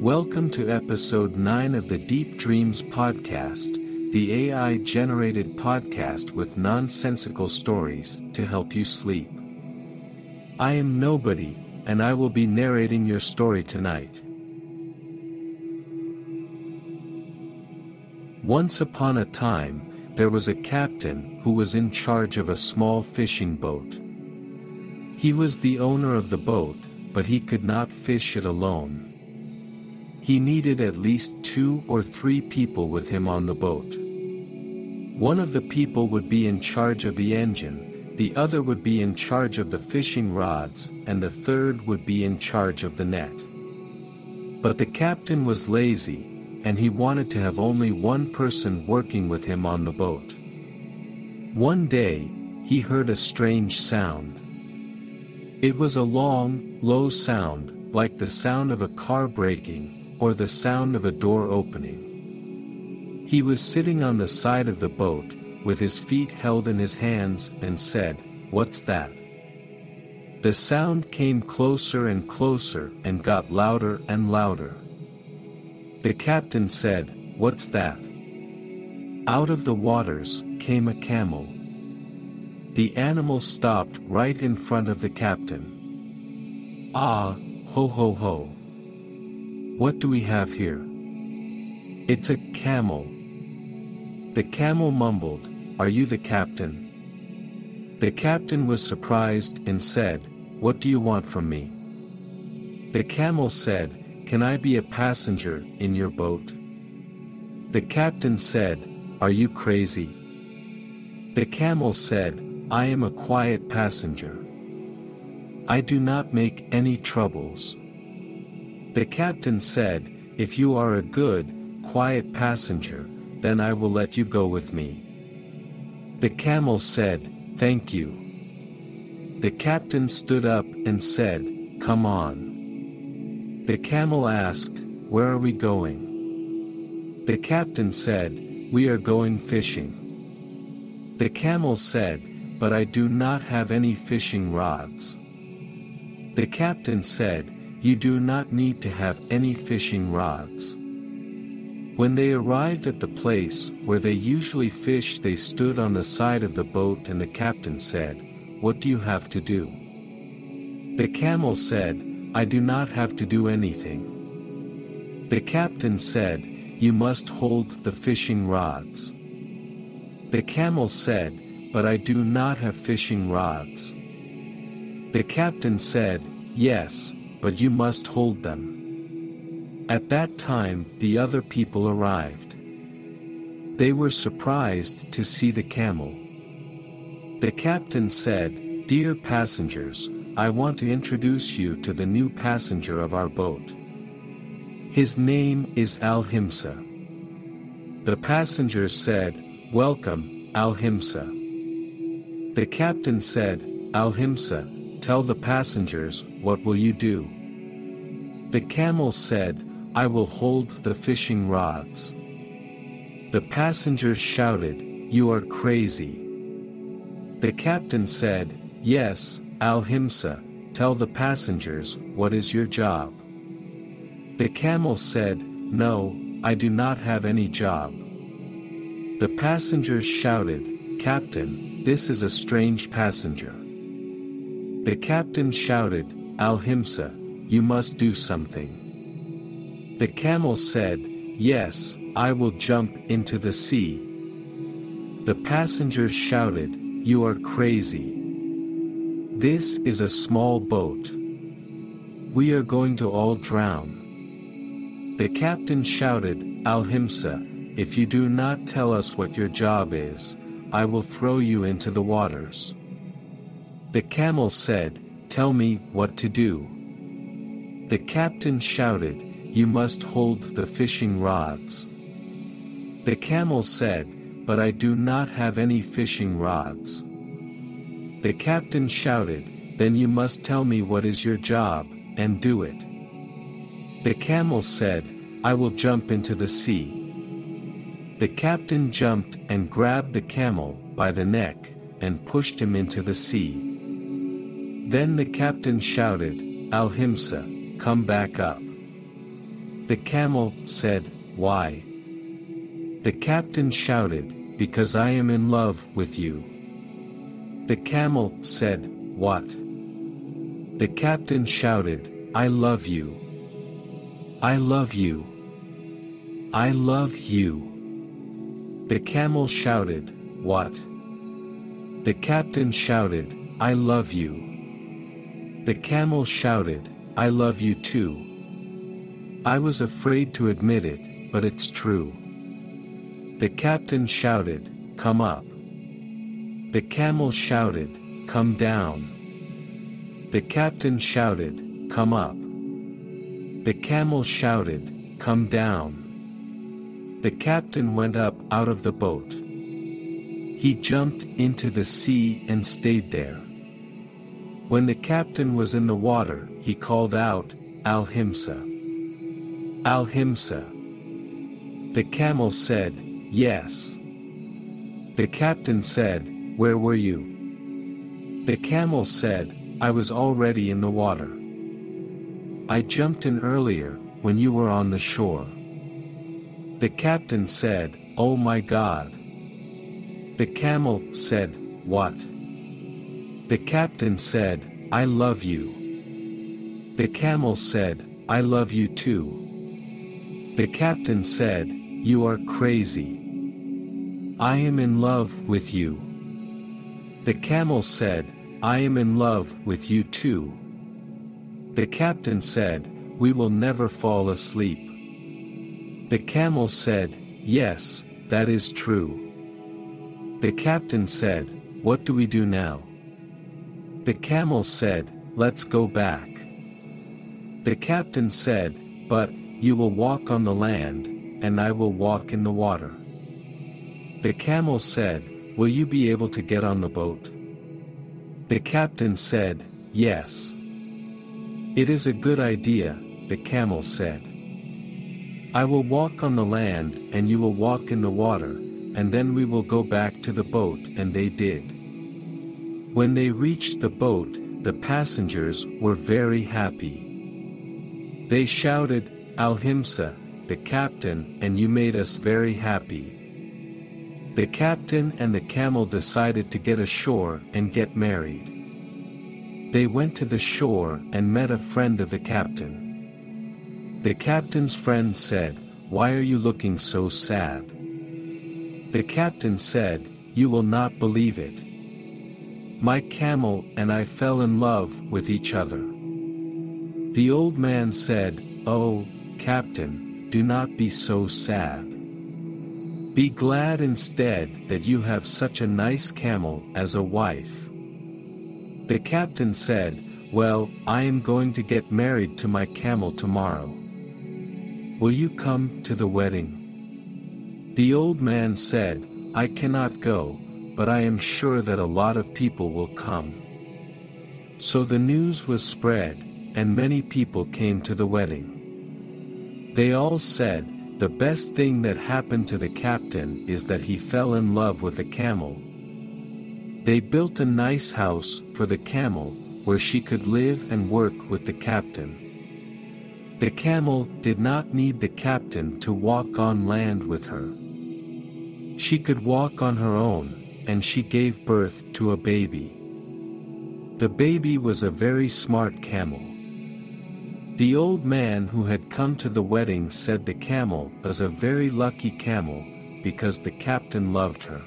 Welcome to episode 9 of the Deep Dreams podcast, the AI-generated podcast with nonsensical stories to help you sleep. I am Nobody, and I will be narrating your story tonight. Once upon a time, there was a captain who was in charge of a small fishing boat. He was the owner of the boat, but he could not fish it alone. He needed at least 2 or 3 people with him on the boat. One of the people would be in charge of the engine, the other would be in charge of the fishing rods, and the third would be in charge of the net. But the captain was lazy, and he wanted to have only one person working with him on the boat. One day, he heard a strange sound. It was a long, low sound, like the sound of a car braking, or the sound of a door opening. He was sitting on the side of the boat, with his feet held in his hands, and said, "What's that?" The sound came closer and closer and got louder and louder. The captain said, "What's that?" Out of the waters came a camel. The animal stopped right in front of the captain. "Ah, ho ho ho. What do we have here?" "It's a camel." The camel mumbled, "Are you the captain?" The captain was surprised and said, "What do you want from me?" The camel said, "Can I be a passenger in your boat?" The captain said, "Are you crazy?" The camel said, "I am a quiet passenger. I do not make any troubles." The captain said, "If you are a good, quiet passenger, then I will let you go with me." The camel said, "Thank you." The captain stood up and said, "Come on." The camel asked, "Where are we going?" The captain said, "We are going fishing." The camel said, "But I do not have any fishing rods." The captain said, "You do not need to have any fishing rods." When they arrived at the place where they usually fish, they stood on the side of the boat, and the captain said, "What do you have to do?" The camel said, "I do not have to do anything." The captain said, "You must hold the fishing rods." The camel said, "But I do not have fishing rods." The captain said, "Yes, but you must hold them." At that time, the other people arrived. They were surprised to see the camel. The captain said, "Dear passengers, I want to introduce you to the new passenger of our boat. His name is Al-Himsa." The passengers said, "Welcome, Al-Himsa." The captain said, "Al-Himsa, tell the passengers, what will you do?" The camel said, "I will hold the fishing rods." The passengers shouted, "You are crazy." The captain said, "Yes, Al-Himsa, tell the passengers, what is your job?" The camel said, "No, I do not have any job." The passengers shouted, "Captain, this is a strange passenger." The captain shouted, "Al-Himsa, you must do something." The camel said, "Yes, I will jump into the sea." The passengers shouted, "You are crazy. This is a small boat. We are going to all drown." The captain shouted, "Al-Himsa, if you do not tell us what your job is, I will throw you into the waters." The camel said, "Tell me what to do." The captain shouted, "You must hold the fishing rods." The camel said, "But I do not have any fishing rods." The captain shouted, "Then you must tell me what is your job, and do it." The camel said, "I will jump into the sea." The captain jumped and grabbed the camel by the neck, and pushed him into the sea. Then the captain shouted, "Al-Himsa, come back up." The camel said, "Why?" The captain shouted, "Because I am in love with you." The camel said, "What?" The captain shouted, "I love you. I love you. I love you." The camel shouted, "What?" The captain shouted, "I love you." The camel shouted, "I love you too. I was afraid to admit it, but it's true." The captain shouted, "Come up." The camel shouted, "Come down." The captain shouted, "Come up." The camel shouted, "Come down." The captain went up out of the boat. He jumped into the sea and stayed there. When the captain was in the water, he called out, "Al-Himsa! Al-Himsa!" The camel said, "Yes." The captain said, "Where were you?" The camel said, "I was already in the water. I jumped in earlier, when you were on the shore." The captain said, "Oh my God!" The camel said, "What?" The captain said, "I love you." The camel said, "I love you too." The captain said, "You are crazy. I am in love with you." The camel said, "I am in love with you too." The captain said, "We will never fall asleep." The camel said, "Yes, that is true." The captain said, "What do we do now?" The camel said, "Let's go back." The captain said, "But, you will walk on the land, and I will walk in the water." The camel said, "Will you be able to get on the boat?" The captain said, "Yes." "It is a good idea," the camel said. "I will walk on the land and you will walk in the water, and then we will go back to the boat," and they did. When they reached the boat, the passengers were very happy. They shouted, "Al-Himsa, the captain, and you made us very happy." The captain and the camel decided to get ashore and get married. They went to the shore and met a friend of the captain. The captain's friend said, "Why are you looking so sad?" The captain said, "You will not believe it. My camel and I fell in love with each other." The old man said, "Oh, Captain, do not be so sad. Be glad instead that you have such a nice camel as a wife." The captain said, "Well, I am going to get married to my camel tomorrow. Will you come to the wedding?" The old man said, "I cannot go, but I am sure that a lot of people will come." So the news was spread, and many people came to the wedding. They all said, "The best thing that happened to the captain is that he fell in love with a camel." They built a nice house for the camel, where she could live and work with the captain. The camel did not need the captain to walk on land with her. She could walk on her own, and she gave birth to a baby. The baby was a very smart camel. The old man who had come to the wedding said the camel was a very lucky camel, because the captain loved her.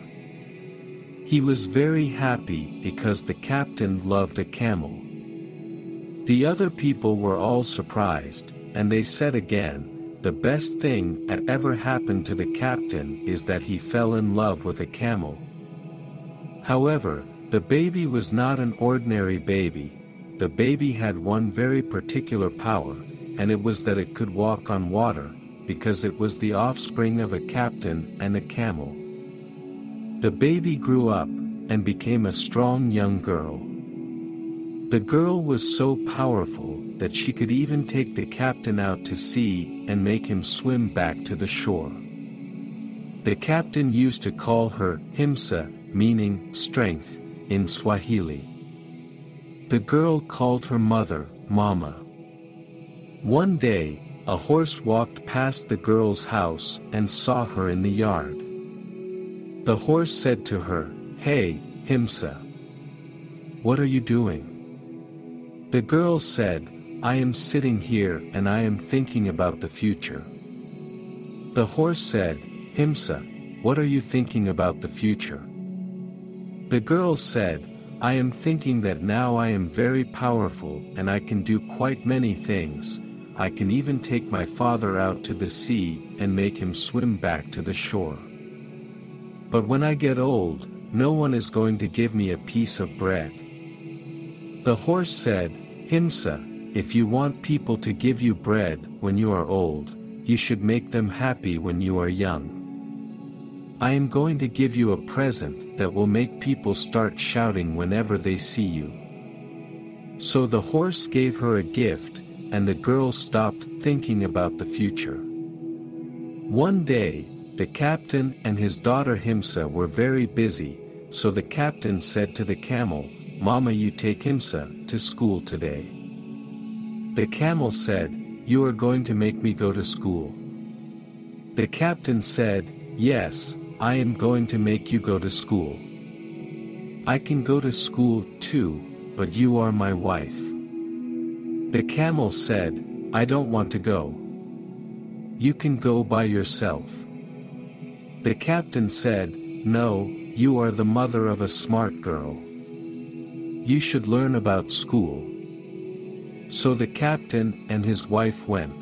He was very happy because the captain loved the camel. The other people were all surprised, and they said again, "The best thing that ever happened to the captain is that he fell in love with a camel." However, the baby was not an ordinary baby. The baby had one very particular power, and it was that it could walk on water, because it was the offspring of a captain and a camel. The baby grew up, and became a strong young girl. The girl was so powerful, that she could even take the captain out to sea, and make him swim back to the shore. The captain used to call her Himsa, meaning strength, in Swahili. The girl called her mother, Mama. One day, a horse walked past the girl's house and saw her in the yard. The horse said to her, "Hey, Himsa. What are you doing?" The girl said, "I am sitting here and I am thinking about the future." The horse said, "Himsa, what are you thinking about the future?" The girl said, "I am thinking that now I am very powerful and I can do quite many things. I can even take my father out to the sea and make him swim back to the shore. But when I get old, no one is going to give me a piece of bread." The horse said, "Himsa, if you want people to give you bread when you are old, you should make them happy when you are young. I am going to give you a present that will make people start shouting whenever they see you." So the horse gave her a gift, and the girl stopped thinking about the future. One day, the captain and his daughter Himsa were very busy, so the captain said to the camel, "Mama, you take Himsa to school today." The camel said, "You are going to make me go to school?" The captain said, "Yes, I am going to make you go to school. I can go to school too, but you are my wife." The camel said, "I don't want to go. You can go by yourself." The captain said, "No, you are the mother of a smart girl. You should learn about school." So the captain and his wife went.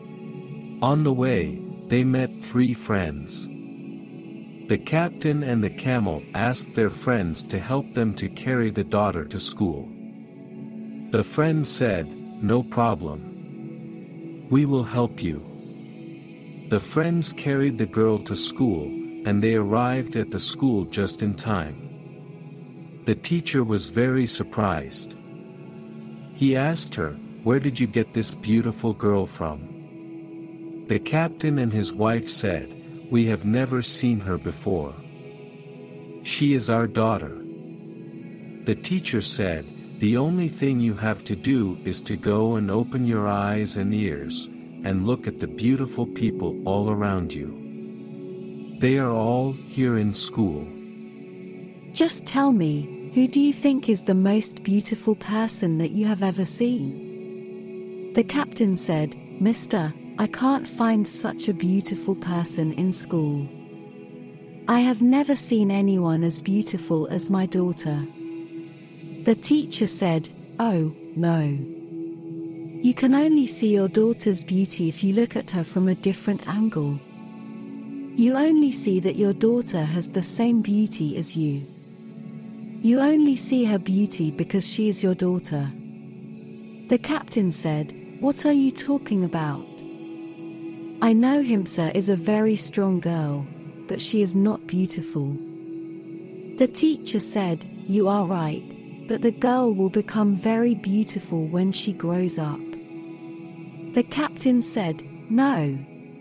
On the way, they met 3 friends. The captain and the camel asked their friends to help them to carry the daughter to school. The friend said, "No problem. We will help you." The friends carried the girl to school, and they arrived at the school just in time. The teacher was very surprised. He asked her, "Where did you get this beautiful girl from?" The captain and his wife said, "We have never seen her before. She is our daughter." The teacher said, "The only thing you have to do is to go and open your eyes and ears, and look at the beautiful people all around you. They are all here in school. Just tell me, who do you think is the most beautiful person that you have ever seen?" The captain said, "Mister, I can't find such a beautiful person in school. I have never seen anyone as beautiful as my daughter." The teacher said, "Oh, no. You can only see your daughter's beauty if you look at her from a different angle. You only see that your daughter has the same beauty as you. You only see her beauty because she is your daughter." The captain said, "What are you talking about? I know Himsa is a very strong girl, but she is not beautiful." The teacher said, "You are right, but the girl will become very beautiful when she grows up." The captain said, "No.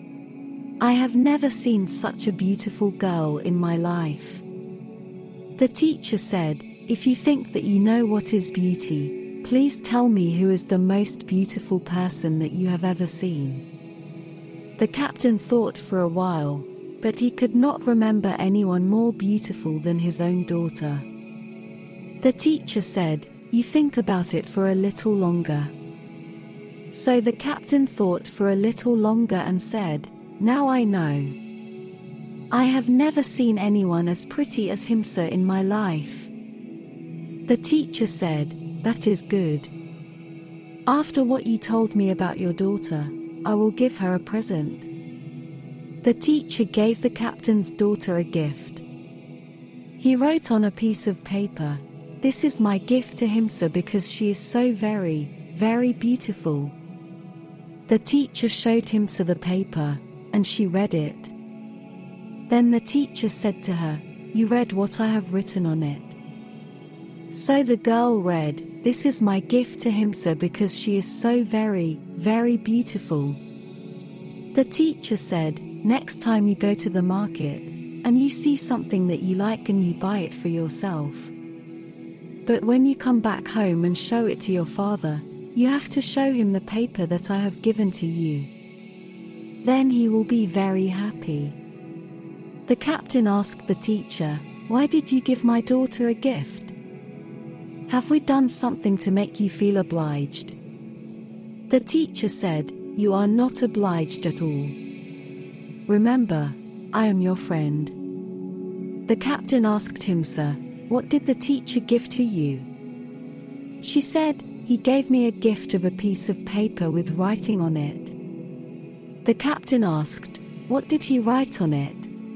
I have never seen such a beautiful girl in my life." The teacher said, "If you think that you know what is beauty, please tell me who is the most beautiful person that you have ever seen." The captain thought for a while, but he could not remember anyone more beautiful than his own daughter. The teacher said, "You think about it for a little longer." So the captain thought for a little longer and said, "Now I know. I have never seen anyone as pretty as Himsa in my life." The teacher said, "That is good. After what you told me about your daughter, I will give her a present." The teacher gave the captain's daughter a gift. He wrote on a piece of paper, "This is my gift to Himsa because she is so very, very beautiful." The teacher showed Himsa the paper, and she read it. Then the teacher said to her, "You read what I have written on it?" So the girl read, "This is my gift to Himsa because she is so very, very beautiful." The teacher said, "Next time you go to the market, and you see something that you like and you buy it for yourself. But when you come back home and show it to your father, you have to show him the paper that I have given to you. Then he will be very happy. The captain asked the teacher, "Why did you give my daughter a gift? Have we done something to make you feel obliged?" The teacher said, "You are not obliged at all. Remember, I am your friend." The captain asked Himsa, "What did the teacher give to you?" She said, "He gave me a gift of a piece of paper with writing on it." The captain asked, "What did he write on it?"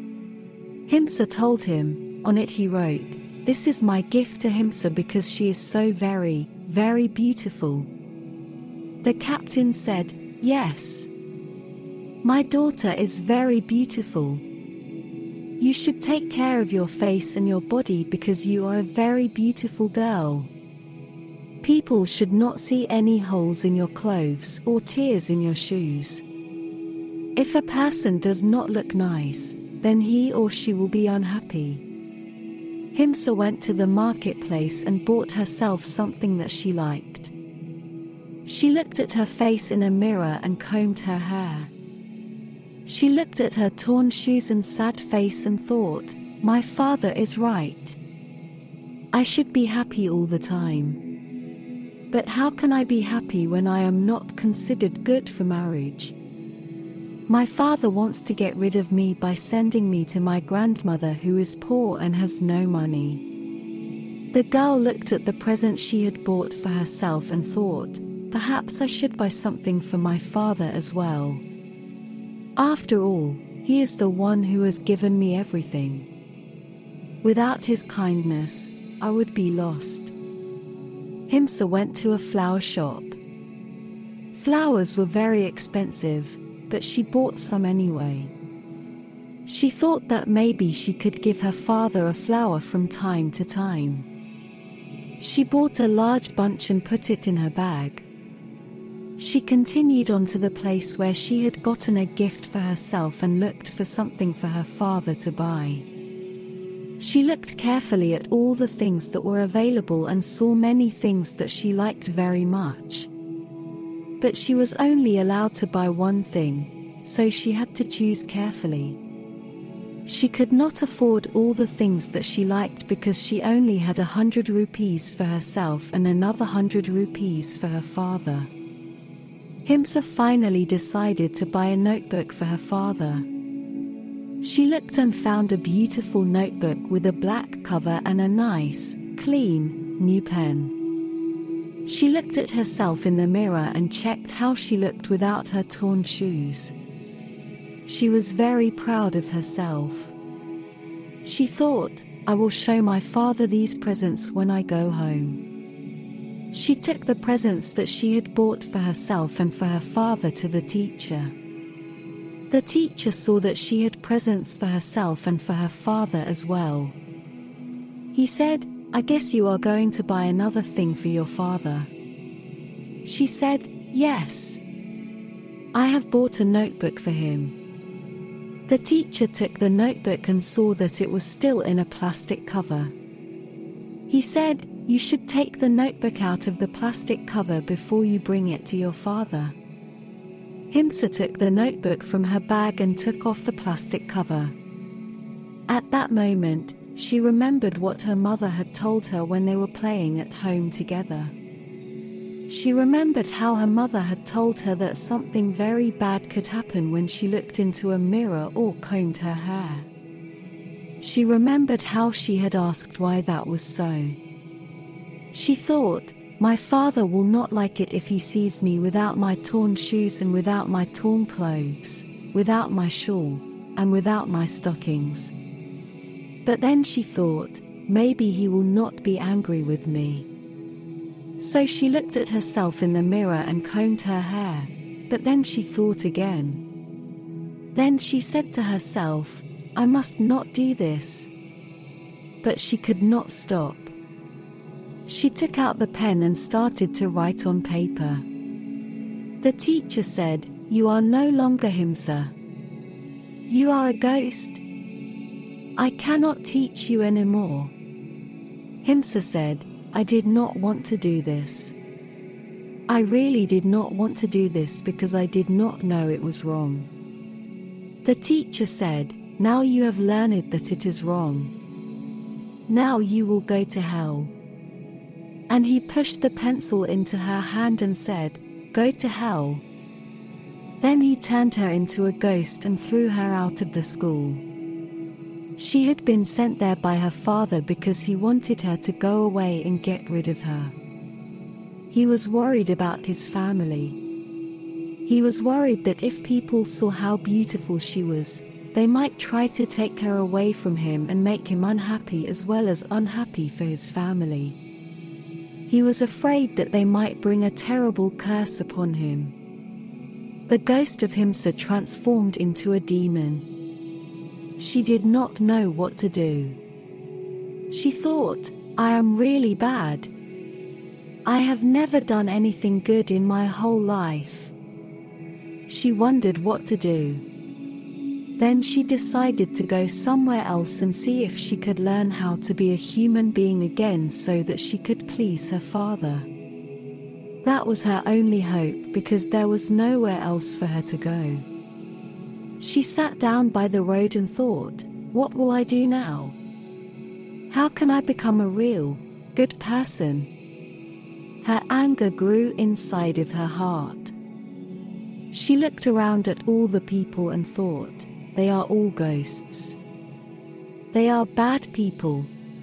Himsa told him, "On it he wrote, 'This is my gift to Himsa because she is so very, very beautiful.'" The captain said, "Yes. My daughter is very beautiful. You should take care of your face and your body because you are a very beautiful girl. People should not see any holes in your clothes or tears in your shoes. If a person does not look nice, then he or she will be unhappy." Himsa went to the marketplace and bought herself something that she liked. She looked at her face in a mirror and combed her hair. She looked at her torn shoes and sad face and thought, "My father is right. I should be happy all the time. But how can I be happy when I am not considered good for marriage? My father wants to get rid of me by sending me to my grandmother who is poor and has no money." The girl looked at the present she had bought for herself and thought, "Perhaps I should buy something for my father as well. After all, he is the one who has given me everything. Without his kindness, I would be lost." Himsa went to a flower shop. Flowers were very expensive, but she bought some anyway. She thought that maybe she could give her father a flower from time to time. She bought a large bunch and put it in her bag. She continued on to the place where she had gotten a gift for herself and looked for something for her father to buy. She looked carefully at all the things that were available and saw many things that she liked very much. But she was only allowed to buy one thing, so she had to choose carefully. She could not afford all the things that she liked because she only had 100 rupees for herself and another 100 rupees for her father. Himsa finally decided to buy a notebook for her father. She looked and found a beautiful notebook with a black cover and a nice, clean, new pen. She looked at herself in the mirror and checked how she looked without her torn shoes. She was very proud of herself. She thought, "I will show my father these presents when I go home." She took the presents that she had bought for herself and for her father to the teacher. The teacher saw that she had presents for herself and for her father as well. He said, "I guess you are going to buy another thing for your father." She said, "Yes. I have bought a notebook for him." The teacher took the notebook and saw that it was still in a plastic cover. He said, "You should take the notebook out of the plastic cover before you bring it to your father." Himsa took the notebook from her bag and took off the plastic cover. At that moment, she remembered what her mother had told her when they were playing at home together. She remembered how her mother had told her that something very bad could happen when she looked into a mirror or combed her hair. She remembered how she had asked why that was so. She thought, "My father will not like it if he sees me without my torn shoes and without my torn clothes, without my shawl, and without my stockings." But then she thought, "Maybe he will not be angry with me." So she looked at herself in the mirror and combed her hair, but then she thought again. Then she said to herself, "I must not do this." But she could not stop. She took out the pen and started to write on paper. The teacher said, "You are no longer Himsa. You are a ghost. I cannot teach you anymore." Himsa said, "I did not want to do this. I really did not want to do this because I did not know it was wrong. The teacher said, "Now you have learned that it is wrong. Now you will go to hell." And he pushed the pencil into her hand and said, "Go to hell." Then he turned her into a ghost and threw her out of the school. She had been sent there by her father because he wanted her to go away and get rid of her. He was worried about his family. He was worried that if people saw how beautiful she was, they might try to take her away from him and make him unhappy as well as unhappy for his family. He was afraid that they might bring a terrible curse upon him. The ghost of Himsa transformed into a demon. She did not know what to do. She thought, "I am really bad. I have never done anything good in my whole life." She wondered what to do. Then she decided to go somewhere else and see if she could learn how to be a human being again so that she could please her father. That was her only hope because there was nowhere else for her to go. She sat down by the road and thought, "What will I do now? How can I become a real, good person?" Her anger grew inside of her heart. She looked around at all the people and thought, "They are all ghosts. They are bad people.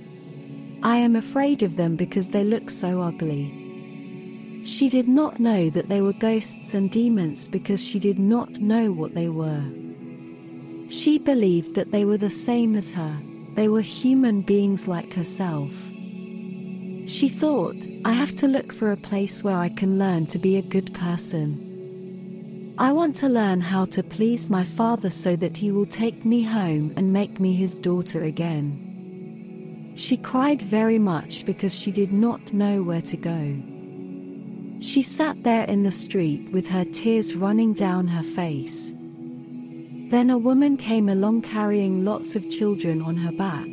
I am afraid of them because they look so ugly." She did not know that they were ghosts and demons because she did not know what they were. She believed that they were the same as her. They were human beings like herself. She thought, "I have to look for a place where I can learn to be a good person. I want to learn how to please my father so that he will take me home and make me his daughter again." She cried very much because she did not know where to go. She sat there in the street with her tears running down her face. Then a woman came along carrying lots of children on her back.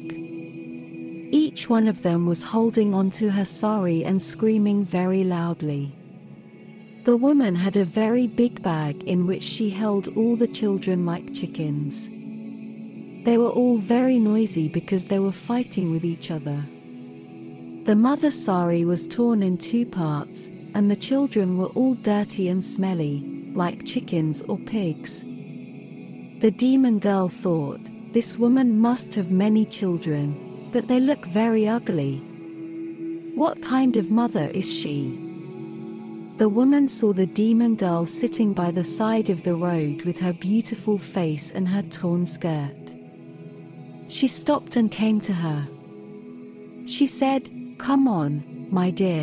Each one of them was holding onto her sari and screaming very loudly. The woman had a very big bag in which she held all the children like chickens. They were all very noisy because they were fighting with each other. The mother's sari was torn in two parts, and the children were all dirty and smelly, like chickens or pigs. The demon girl thought, "This woman must have many children, but they look very ugly. What kind of mother is she?" The woman saw the demon girl sitting by the side of the road with her beautiful face and her torn skirt. She stopped and came to her. She said, "Come on, my dear.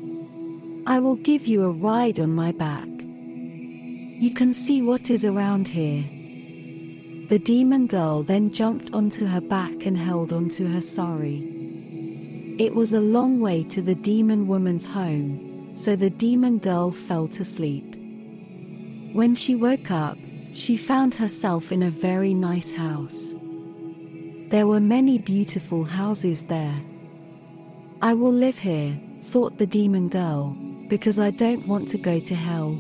I will give you a ride on my back. You can see what is around here." The demon girl then jumped onto her back and held onto her sari. It was a long way to the demon woman's home, so the demon girl fell to sleep. When she woke up, she found herself in a very nice house. There were many beautiful houses there. "I will live here," thought the demon girl, "because I don't want to go to hell.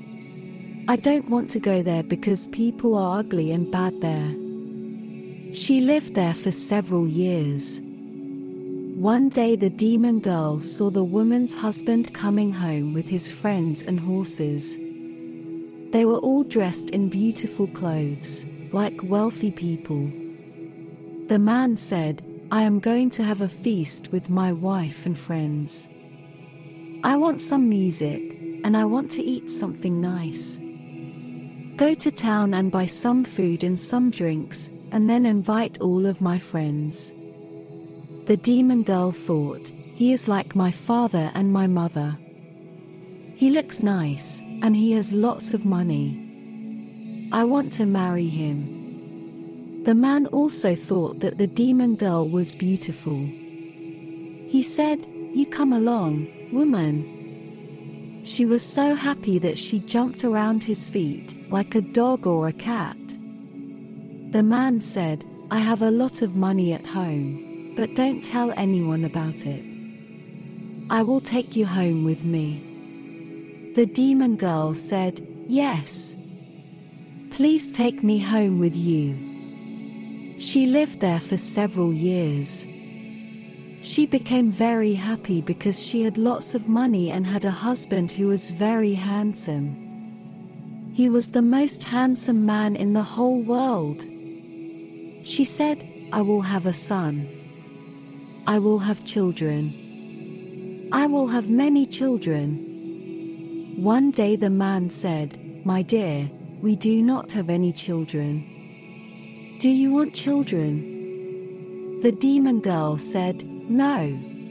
I don't want to go there because people are ugly and bad there." She lived there for several years. One day the demon girl saw the woman's husband coming home with his friends and horses. They were all dressed in beautiful clothes, like wealthy people. The man said, "I am going to have a feast with my wife and friends. I want some music, and I want to eat something nice. Go to town and buy some food and some drinks, and then invite all of my friends." The demon girl thought, "He is like my father and my mother. He looks nice, and he has lots of money. I want to marry him." The man also thought that the demon girl was beautiful. He said, "You come along, woman." She was so happy that she jumped around his feet, like a dog or a cat. The man said, "I have a lot of money at home, but don't tell anyone about it. I will take you home with me." The demon girl said, "Yes. Please take me home with you." She lived there for several years. She became very happy because she had lots of money and had a husband who was very handsome. He was the most handsome man in the whole world. She said, "I will have a son. I will have children. I will have many children." One day the man said, "My dear, we do not have any children. Do you want children?" The demon girl said, "No.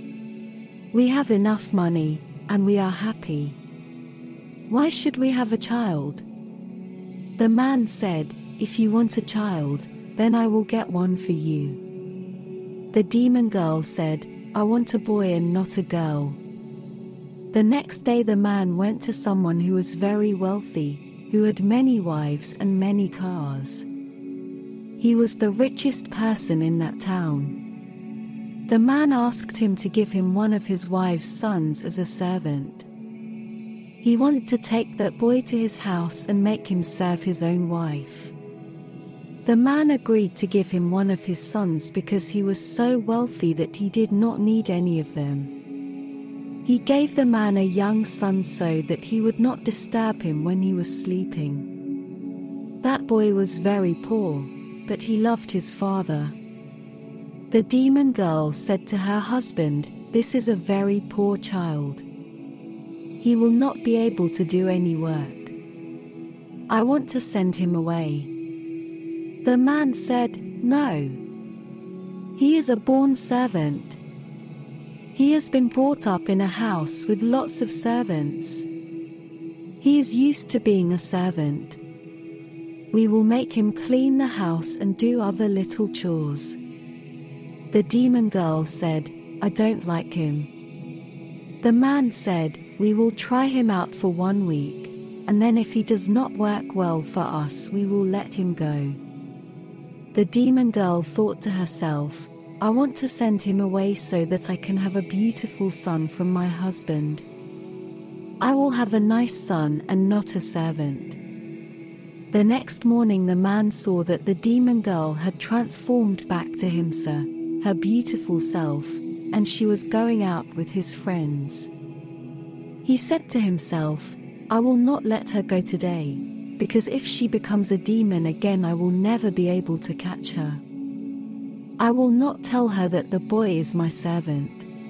We have enough money, and we are happy. Why should we have a child?" The man said, "If you want a child, then I will get one for you." The demon girl said, "I want a boy and not a girl." The next day the man went to someone who was very wealthy, who had many wives and many cars. He was the richest person in that town. The man asked him to give him one of his wife's sons as a servant. He wanted to take that boy to his house and make him serve his own wife. The man agreed to give him one of his sons because he was so wealthy that he did not need any of them. He gave the man a young son so that he would not disturb him when he was sleeping. That boy was very poor, but he loved his father. The demon girl said to her husband, "This is a very poor child. He will not be able to do any work. I want to send him away." The man said, "No. He is a born servant. He has been brought up in a house with lots of servants. He is used to being a servant. We will make him clean the house and do other little chores." The demon girl said, "I don't like him." The man said, "We will try him out for 1 week, and then if he does not work well for us, we will let him go." The demon girl thought to herself, "I want to send him away so that I can have a beautiful son from my husband. I will have a nice son and not a servant." The next morning the man saw that the demon girl had transformed back to Himsa, her beautiful self, and she was going out with his friends. He said to himself, "I will not let her go today, because if she becomes a demon again I will never be able to catch her. I will not tell her that the boy is my servant."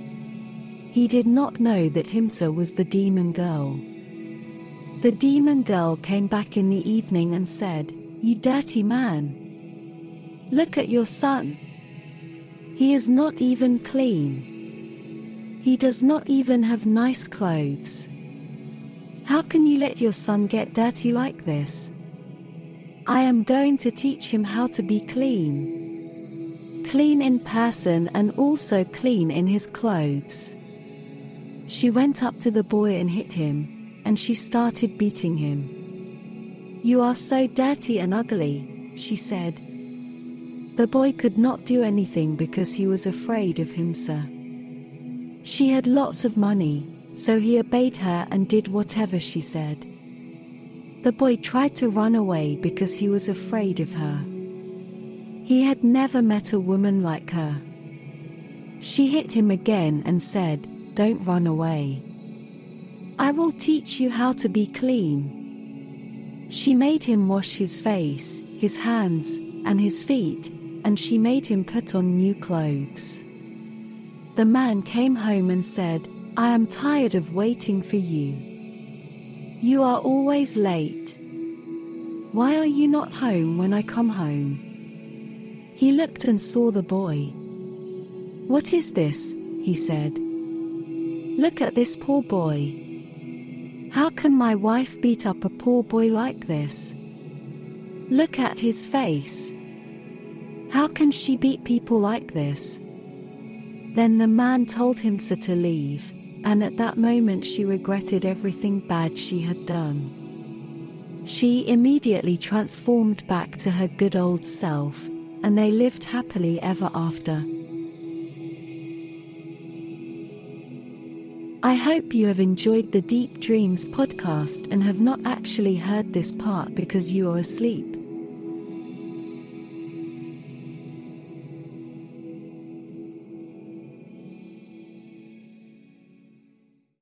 He did not know that Himsa was the demon girl. The demon girl came back in the evening and said, "You dirty man! Look at your son. He is not even clean. He does not even have nice clothes. How can you let your son get dirty like this? I am going to teach him how to be clean. Clean in person and also clean in his clothes." She went up to the boy and hit him, and she started beating him. "You are so dirty and ugly," she said. The boy could not do anything because he was afraid of Himsa. She had lots of money, so he obeyed her and did whatever she said. The boy tried to run away because he was afraid of her. He had never met a woman like her. She hit him again and said, "Don't run away. I will teach you how to be clean." She made him wash his face, his hands, and his feet, and she made him put on new clothes. The man came home and said, "I am tired of waiting for you. You are always late. Why are you not home when I come home?" He looked and saw the boy. "What is this?" he said. "Look at this poor boy. How can my wife beat up a poor boy like this? Look at his face. How can she beat people like this?" Then the man told Himsa to leave, and at that moment she regretted everything bad she had done. She immediately transformed back to her good old self, and they lived happily ever after. I I hope you have enjoyed the Deep Dreams podcast and have not actually heard this part because you are asleep.